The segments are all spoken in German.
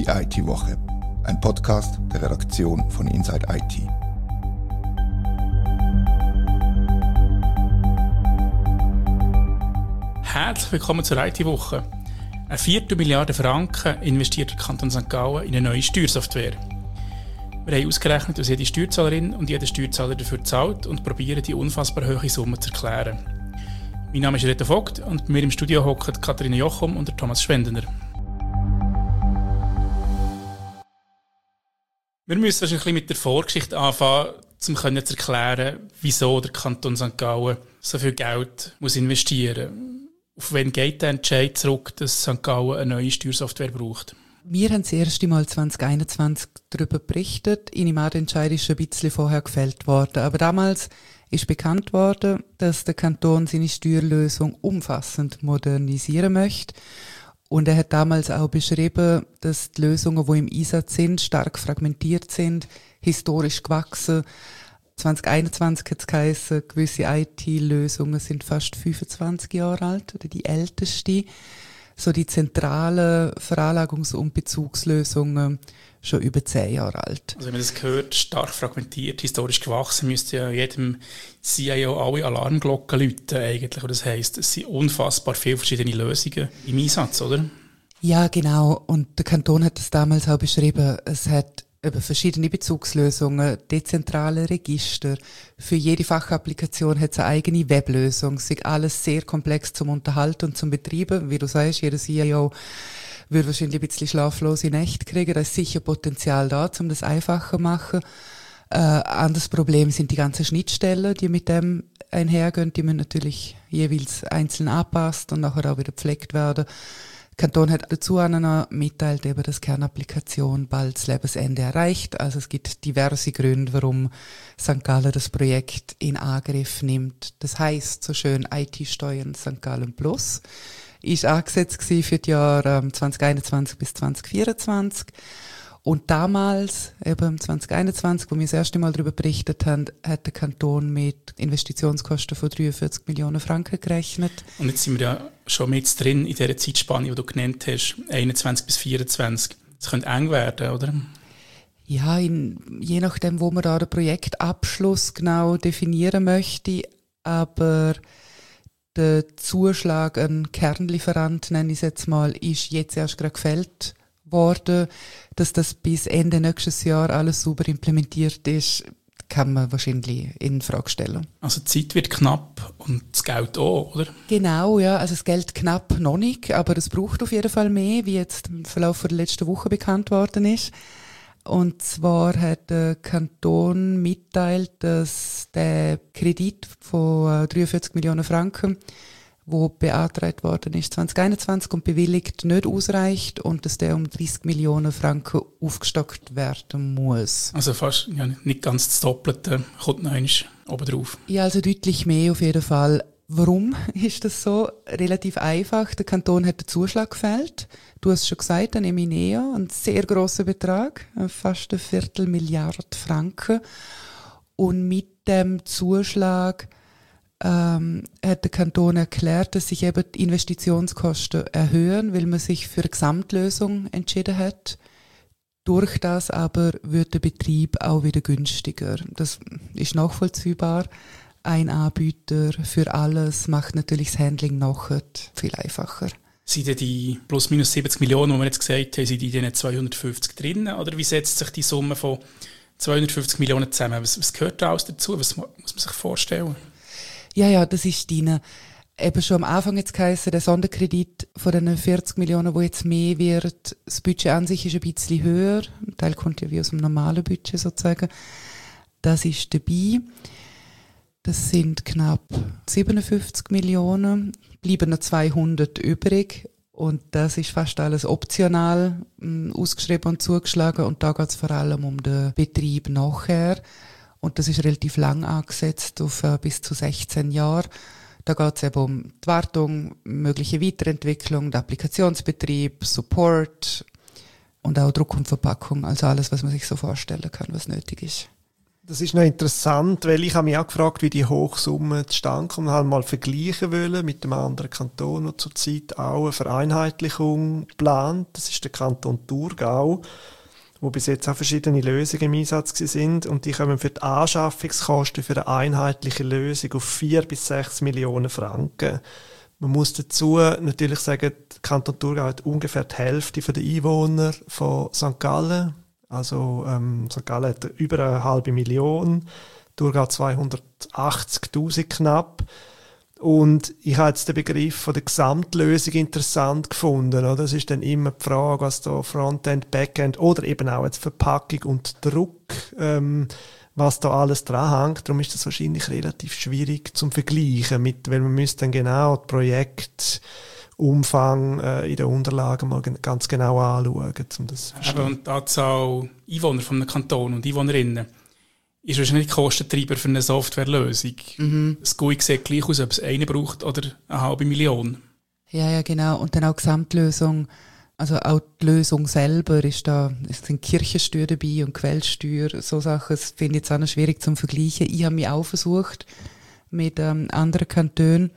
Die IT-Woche, ein Podcast der Redaktion von Inside IT. Herzlich willkommen zur IT-Woche. Eine 4 Milliarde Franken investiert der Kanton St. Gallen in eine neue Steuersoftware. Wir haben ausgerechnet, was jede Steuerzahlerin und jeder Steuerzahler dafür zahlt und probieren, die unfassbar hohe Summe zu erklären. Mein Name ist Reto Vogt und bei mir im Studio hocken Katharina Jochum und Thomas Schwendener. Wir müssen wahrscheinlich mit der Vorgeschichte anfangen, um zu erklären, wieso der Kanton St. Gallen so viel Geld muss investieren muss. Auf wen geht der Entscheid zurück, dass St. Gallen eine neue Steuersoftware braucht? Wir haben das erste Mal 2021 darüber berichtet. Ich nehme an, der Entscheid ist schon ein bisschen vorher gefällt worden. Aber damals ist bekannt worden, dass der Kanton seine Steuerlösung umfassend modernisieren möchte. Und er hat damals auch beschrieben, dass die Lösungen, die im Einsatz sind, stark fragmentiert sind, historisch gewachsen. 2021 hat es geheißen, gewisse IT-Lösungen sind fast 25 Jahre alt oder die älteste. So die zentralen Veranlagungs- und Bezugslösungen schon über 10 Jahre alt. Also wenn man das hört, stark fragmentiert, historisch gewachsen, müsste ja jedem CIO alle Alarmglocken läuten eigentlich. Und das heisst, es sind unfassbar viele verschiedene Lösungen im Einsatz, oder? Ja, genau. Und der Kanton hat das damals auch beschrieben. Es hat über verschiedene Bezugslösungen, dezentrale Register. Für jede Fachapplikation hat es eine eigene Weblösung. Es ist alles sehr komplex zum Unterhalten und zum Betreiben. Wie du sagst, jeder CIO würde wahrscheinlich ein bisschen schlaflose Nächte kriegen. Da ist sicher Potenzial da, um das einfacher zu machen. Anderes Problem sind die ganzen Schnittstellen, die mit dem einhergehen. Die müssen natürlich jeweils einzeln angepasst und nachher auch wieder gepflegt werden. Der Kanton hat dazu auch noch mitteilt, dass die Kernapplikation bald das Lebensende erreicht. Also es gibt diverse Gründe, warum St. Gallen das Projekt in Angriff nimmt. Das heisst so schön IT-Steuern St. Gallen Plus. Ist angesetzt für die Jahre 2021 bis 2024. Und damals, eben 2021, wo wir das erste Mal darüber berichtet haben, hat der Kanton mit Investitionskosten von 43 Millionen Franken gerechnet. Und jetzt sind wir ja schon mit drin in dieser Zeitspanne, die du genannt hast, 21 bis 24. Das könnte eng werden, oder? Ja, je nachdem, wo man da den Projektabschluss genau definieren möchte, aber der Zuschlag an Kernlieferant, nenne ich es jetzt mal, ist jetzt erst gerade gefällt worden. Dass das bis Ende nächstes Jahr alles sauber implementiert ist, kann man wahrscheinlich in Frage stellen. Also die Zeit wird knapp und das Geld auch, oder? Genau, ja. Also das Geld knapp noch nicht, aber es braucht auf jeden Fall mehr, wie jetzt im Verlauf der letzten Woche bekannt worden ist. Und zwar hat der Kanton mitteilt, dass der Kredit von 43 Millionen Franken, wo beantragt worden ist 2021 und bewilligt, nicht ausreicht und dass der um 30 Millionen Franken aufgestockt werden muss. Also fast nicht ganz das Doppelte kommt noch einmal oben drauf. Ja, also deutlich mehr auf jeden Fall. Warum ist das so? Relativ einfach. Der Kanton hat den Zuschlag gefällt. Du hast es schon gesagt, ein Eminea, ein sehr grosser Betrag, fast 250 Franken. Und mit dem Zuschlag hat der Kanton erklärt, dass sich eben die Investitionskosten erhöhen, weil man sich für eine Gesamtlösung entschieden hat. Durch das aber wird der Betrieb auch wieder günstiger. Das ist nachvollziehbar. Ein Anbieter für alles macht natürlich das Handling nachher viel einfacher. Sind denn die plus minus 70 Millionen, die wir jetzt gesagt haben, sind die in diesen 250 drin? Oder wie setzt sich die Summe von 250 Millionen zusammen? Was gehört da alles dazu? Was muss man sich vorstellen? Ja, das ist drin. Eben schon am Anfang jetzt geheißen, der Sonderkredit von den 40 Millionen, wo jetzt mehr wird. Das Budget an sich ist ein bisschen höher. Ein Teil kommt ja wie aus dem normalen Budget sozusagen. Das ist dabei. Das sind knapp 57 Millionen. Bleiben noch 200 übrig. Und das ist fast alles optional ausgeschrieben und zugeschlagen. Und da geht es vor allem um den Betrieb nachher. Und das ist relativ lang angesetzt, auf bis zu 16 Jahre. Da geht es eben um die Wartung, mögliche Weiterentwicklung, den Applikationsbetrieb, Support und auch Druck und Verpackung. Also alles, was man sich so vorstellen kann, was nötig ist. Das ist noch interessant, weil ich habe mich auch gefragt, wie die Hochsumme zustande kommt. Ich habe mal vergleichen wollen mit dem anderen Kanton, der zurzeit auch eine Vereinheitlichung plant. Das ist der Kanton Thurgau, wo bis jetzt auch verschiedene Lösungen im Einsatz sind. Und die kommen für die Anschaffungskosten für eine einheitliche Lösung auf 4 bis 6 Millionen Franken. Man muss dazu natürlich sagen, der Kanton Thurgau hat ungefähr die Hälfte der Einwohner von St. Gallen. Also St. Gallen hat über 500.000, Thurgau 280'000 knapp. Und ich habe jetzt den Begriff von der Gesamtlösung interessant gefunden. Oder? Das ist dann immer die Frage, was da Frontend, Backend oder eben auch jetzt Verpackung und Druck, was da alles dran hängt. Darum ist das wahrscheinlich relativ schwierig zum Vergleichen weil man müsste dann genau das Projektumfang in den Unterlagen mal ganz genau anschauen, um das zu verstehen. Und die Anzahl Einwohner von einem Kanton und Einwohnerinnen ist wahrscheinlich Kostentreiber für eine Softwarelösung. Das GUI sieht gleich aus, ob es eine braucht oder 500.000. Ja, genau. Und dann auch die Gesamtlösung. Also auch die Lösung selber es sind Kirchensteuer dabei und Quellsteuer, so Sachen, das finde ich jetzt auch noch schwierig zum Vergleichen. Ich habe mich auch versucht mit anderen Kantonen.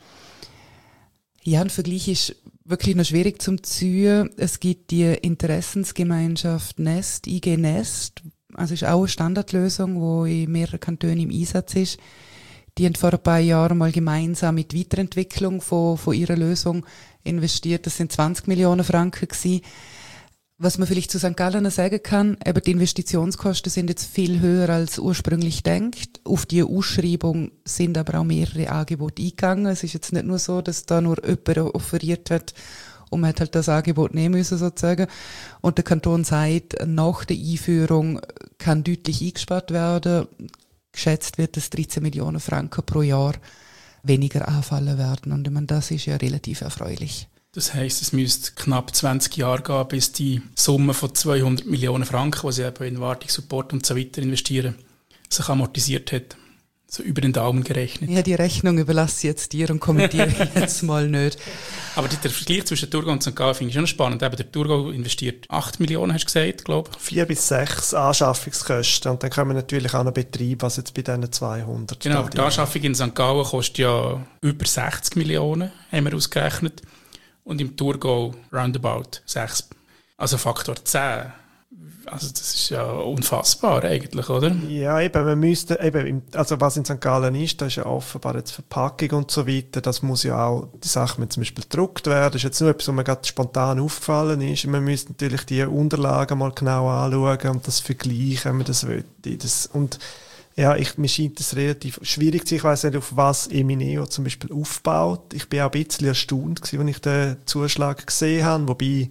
Ja, ein Vergleich ist wirklich noch schwierig zum ziehen. Es gibt die Interessensgemeinschaft Nest, IG Nest, also ist auch eine Standardlösung, wo in mehreren Kantonen im Einsatz ist. Die haben vor ein paar Jahren mal gemeinsam mit Weiterentwicklung von ihrer Lösung investiert. Das sind 20 Millionen Franken gewesen. Was man vielleicht zu St. Gallen noch sagen kann, aber die Investitionskosten sind jetzt viel höher als ursprünglich denkt. Auf die Ausschreibung sind aber auch mehrere Angebote eingegangen. Es ist jetzt nicht nur so, dass da nur jemand offeriert hat und man hat halt das Angebot nehmen müssen sozusagen. Und der Kanton sagt, nach der Einführung kann deutlich eingespart werden. Geschätzt wird, dass 13 Millionen Franken pro Jahr weniger anfallen werden. Und ich meine, das ist ja relativ erfreulich. Das heisst, es müsste knapp 20 Jahre gehen, bis die Summe von 200 Millionen Franken, die sie eben in Wartung, Support und so weiter investieren, sich amortisiert hat. So über den Daumen gerechnet. Ja, die Rechnung überlasse ich jetzt dir und kommentiere jetzt mal nicht. Aber der Vergleich zwischen Thurgau und St. Gallen finde ich schon spannend. Eben der Thurgau investiert 8 Millionen, hast du gesagt, glaube ich. 4 bis 6 Anschaffungskosten. Und dann kommen natürlich auch noch Betriebe, was jetzt bei diesen 200. Genau, aber die Anschaffung in St. Gallen kostet ja über 60 Millionen, haben wir ausgerechnet. Und im Thurgau roundabout 6. Also Faktor 10. Also das ist ja unfassbar eigentlich, oder? Ja, eben, man müsste, also was in St. Gallen ist, das ist ja offenbar jetzt Verpackung und so weiter, das muss ja auch, die Sachen müssen zum Beispiel gedruckt werden, das ist jetzt nur etwas, was mir gerade spontan aufgefallen ist, man müsste natürlich die Unterlagen mal genau anschauen und das vergleichen, wenn man das will. Und ja, mir scheint das relativ schwierig zu sein. Ich weiss nicht, auf was Emineo zum Beispiel aufbaut. Ich bin auch ein bisschen erstaunt gewesen, als ich den Zuschlag gesehen habe, wobei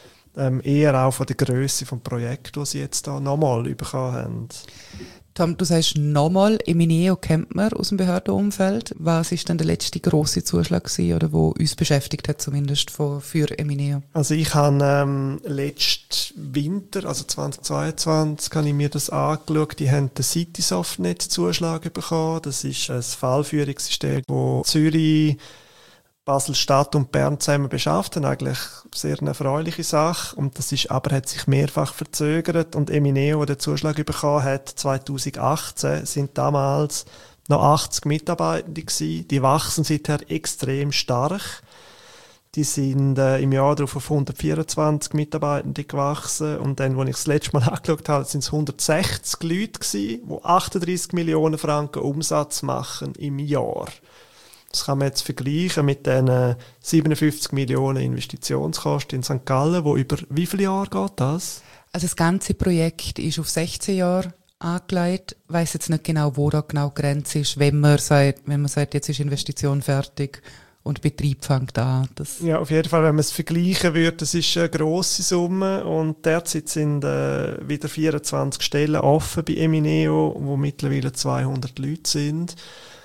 eher auch von der Grösse des Projekts, das sie jetzt da nochmal bekommen haben. Tom, du sagst nochmal, Emineo kennt man aus dem Behördenumfeld. Was ist denn der letzte grosse Zuschlag gewesen, oder wo uns beschäftigt hat, zumindest für Emineo? Also ich habe letzten Winter, also 2022, habe ich mir das angeschaut. Die haben den Citysoft-Net-Zuschlag bekommen. Das ist ein Fallführungssystem, das Zürich, Basel-Stadt und Bern zusammen beschaffen, eigentlich sehr eine erfreuliche Sache. Und das ist, aber hat sich mehrfach verzögert. Und Emineo, der den Zuschlag bekommen hat, 2018, sind damals noch 80 Mitarbeitende gewesen. Die wachsen seither extrem stark. Die sind im Jahr darauf auf 124 Mitarbeitende gewachsen. Und dann, als ich das letzte Mal angeschaut habe, sind es 160 Leute gewesen, die 38 Millionen Franken Umsatz machen im Jahr. Das kann man jetzt vergleichen mit den 57 Millionen Investitionskosten in St. Gallen, wo über wie viele Jahre geht das? Also das ganze Projekt ist auf 16 Jahre angelegt. Ich weiss jetzt nicht genau, wo da genau die Grenze ist, wenn man sagt, jetzt ist Investition fertig und Betrieb fängt an. Ja, auf jeden Fall, wenn man es vergleichen würde, das ist eine grosse Summe und derzeit sind wieder 24 Stellen offen bei Emineo, wo mittlerweile 200 Leute sind.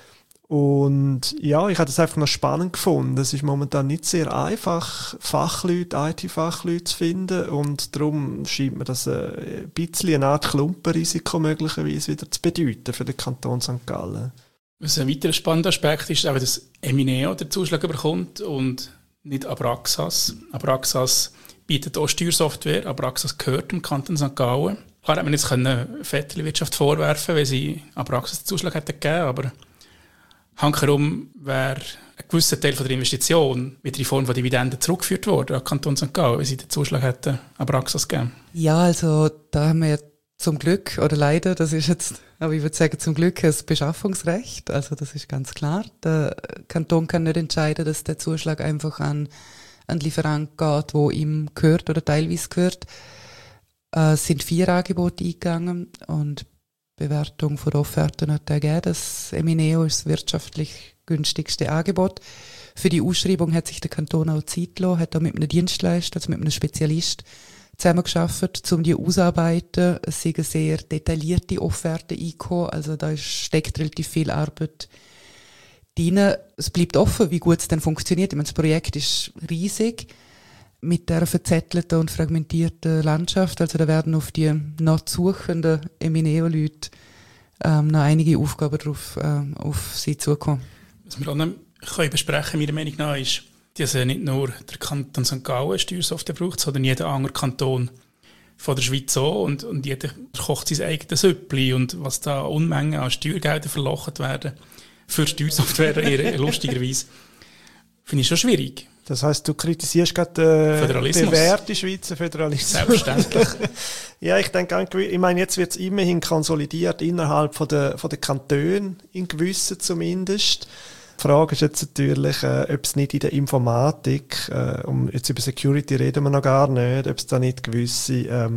Und ja, ich habe das einfach noch spannend gefunden. Es ist momentan nicht sehr einfach, IT-Fachleute zu finden und darum scheint mir das ein bisschen eine Art Klumpenrisiko möglicherweise wieder zu bedeuten für den Kanton St. Gallen. Was ein weiterer spannender Aspekt ist, auch, dass Emineo den Zuschlag bekommt und nicht Abraxas. Abraxas bietet auch Steuersoftware, Abraxas gehört dem Kanton St. Gallen. Klar hätte man jetzt Vettelwirtschaft vorwerfen, weil sie an Praxis den Zuschlag hätten gegeben, aber hankerum wäre ein gewisser Teil von der Investition mit der Form von Dividenden zurückgeführt worden an Kanton St. Gallen, weil sie den Zuschlag hätten an Praxis gegeben. Ja, also da haben wir ja zum Glück, oder leider, das ist jetzt, aber ich würde sagen zum Glück, ein Beschaffungsrecht, also das ist ganz klar. Der Kanton kann nicht entscheiden, dass der Zuschlag einfach an Lieferant geht, wo ihm gehört oder teilweise gehört. Es sind 4 Angebote eingegangen und die Bewertung von der Offerten hat ergeben, dass Emineo ist das wirtschaftlich günstigste Angebot. Für die Ausschreibung hat sich der Kanton auch Zeit gelassen, hat auch mit einem Dienstleister, also mit einem Spezialist zusammengearbeitet, um die auszuarbeiten. Es sind sehr detaillierte Offerten eingekommen, also da steckt relativ viel Arbeit drin. Es bleibt offen, wie gut es dann funktioniert. Ich meine, das Projekt ist riesig mit der verzettelten und fragmentierten Landschaft. Also da werden auf die noch suchenden Emineo-Leute noch einige Aufgaben auf sie zukommen. Was wir auch noch besprechen, meiner Meinung nach, ist, dass nicht nur der Kanton St. Gallen Steuersoftware braucht, sondern jeder andere Kanton von der Schweiz auch. Und jeder kocht sein eigenes Süppli. Und was da Unmengen an Steuergeldern verlocht werden für Steuersoftware, eher lustigerweise, finde ich schon schwierig. Das heisst, du kritisierst gerade den bewährten Schweizer Föderalismus. Selbstverständlich. Ja, ich denke, ich meine, jetzt wird es immerhin konsolidiert innerhalb von der Kantone, in gewissen zumindest. Die Frage ist jetzt natürlich, ob es nicht in der Informatik, jetzt über Security reden wir noch gar nicht, ob es da nicht gewisse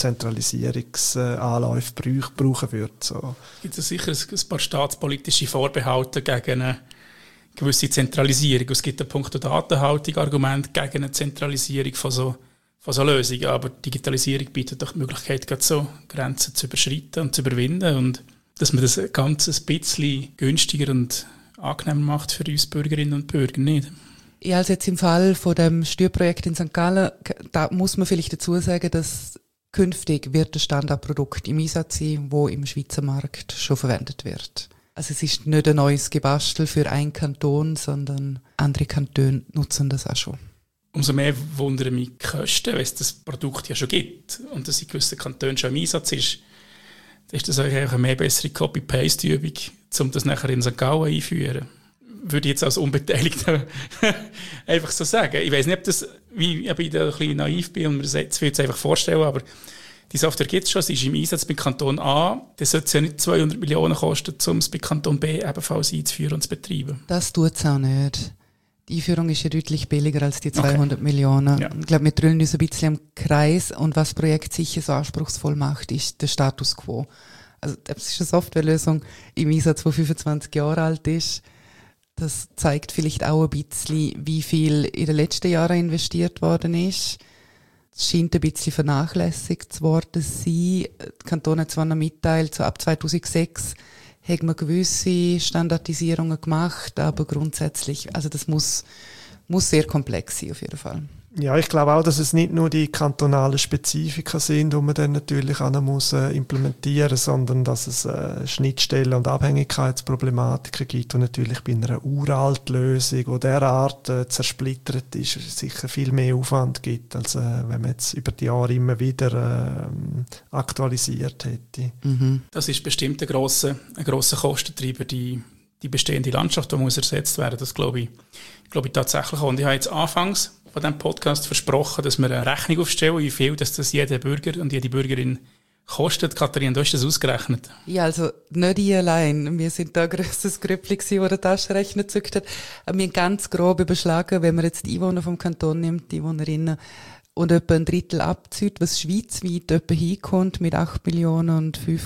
Zentralisierungsanläufe brauchen wird. So. Gibt es sicher ein paar staatspolitische Vorbehalte gegen eine gewisse Zentralisierung. Es gibt ein Punkt Datenhaltung Argument gegen eine Zentralisierung von so Lösungen, aber Digitalisierung bietet doch die Möglichkeit, gerade so Grenzen zu überschreiten und zu überwinden und dass man das Ganze ein bisschen günstiger und angenehmer macht für uns Bürgerinnen und Bürger, nicht? Ja, also jetzt im Fall von dem Steuerprojekt in St. Gallen, da muss man vielleicht dazu sagen, dass künftig wird das Standardprodukt im Einsatz sein, wo im Schweizer Markt schon verwendet wird. Also es ist nicht ein neues Gebastel für einen Kanton, sondern andere Kantone nutzen das auch schon. Umso mehr wundern mich die Kosten, weil es das Produkt ja schon gibt und das in gewissen Kantonen schon im Einsatz ist. Dann ist das eigentlich eine mehr bessere Copy-Paste-Übung, um das nachher in St. Gallen einzuführen. Würde ich jetzt als Unbeteiligter einfach so sagen. Ich weiss nicht, ob ich da ein bisschen naiv bin und mir das jetzt einfach vorstellen, aber die Software gibt es schon, sie ist im Einsatz bei Kanton A. Das sollte es ja nicht 200 Millionen kosten, um es bei Kanton B ebenfalls einzuführen und zu betreiben. Das tut es auch nicht. Die Einführung ist ja deutlich billiger als die 200 Millionen. Ja. Ich glaube, wir drüllen uns ein bisschen am Kreis und was das Projekt sicher so anspruchsvoll macht, ist der Status quo. Also das ist eine Softwarelösung im Einsatz, die 25 Jahre alt ist. Das zeigt vielleicht auch ein bisschen, wie viel in den letzten Jahren investiert worden ist. Es scheint ein bisschen vernachlässigt worden zu sein. Der Kanton hat zwar noch mitteilt, so ab 2006 hat man gewisse Standardisierungen gemacht, aber grundsätzlich, also das muss sehr komplex sein auf jeden Fall. Ja, ich glaube auch, dass es nicht nur die kantonalen Spezifika sind, die man dann natürlich auch noch muss implementieren, sondern dass es Schnittstellen und Abhängigkeitsproblematiken gibt und natürlich bei einer uralten Lösung, die derart zersplittert ist, sicher viel mehr Aufwand gibt, als wenn man jetzt über die Jahre immer wieder aktualisiert hätte. Mhm. Das ist bestimmt ein grosser Kostentreiber, die bestehende Landschaft, die muss ersetzt werden. Das glaube ich tatsächlich auch. Und ich habe jetzt anfangs von diesem Podcast versprochen, dass wir eine Rechnung aufstellen, wie viel das jeder Bürger und jede Bürgerin kostet. Katharina, du hast das ausgerechnet? Ja, also nicht ich allein. Wir sind da ein grosses Grüppli gewesen, das den Taschenrechner gezückt hat. Wir haben ganz grob überschlagen, wenn man jetzt die Einwohner vom Kanton nimmt, die Einwohnerinnen, und etwa ein Drittel abzieht, was schweizweit etwa hinkommt mit 8 Millionen und 5,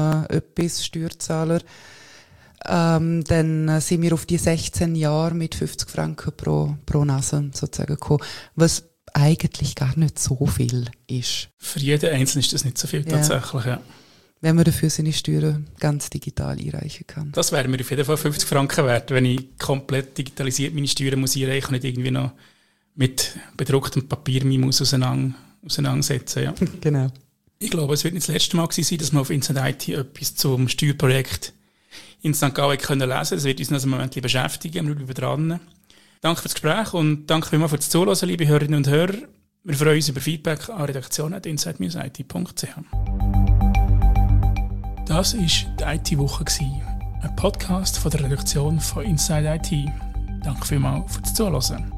etwas Steuerzahler. Dann sind wir auf die 16 Jahre mit 50 Franken pro Nase sozusagen gekommen, was eigentlich gar nicht so viel ist. Für jeden Einzelnen ist das nicht so viel tatsächlich, ja. Wenn man dafür seine Steuern ganz digital einreichen kann. Das wäre mir auf jeden Fall 50 Franken wert, wenn ich komplett digitalisiert meine Steuern muss einreichen und nicht irgendwie noch mit bedrucktem Papier mich muss auseinandersetzen. Ja. Genau. Ich glaube, es wird nicht das letzte Mal sein, dass wir auf Inside IT etwas zum Steuerprojekt in St. Gallen können lesen. Das wird uns noch einen Moment beschäftigen. Wir bleiben dran. Danke für das Gespräch und danke vielmals für das Zuhören, liebe Hörerinnen und Hörer. Wir freuen uns über Feedback an redaktion@insidemuseit.ch. Das war die IT-Woche, ein Podcast von der Redaktion von Inside IT. Danke vielmals fürs Zuhören.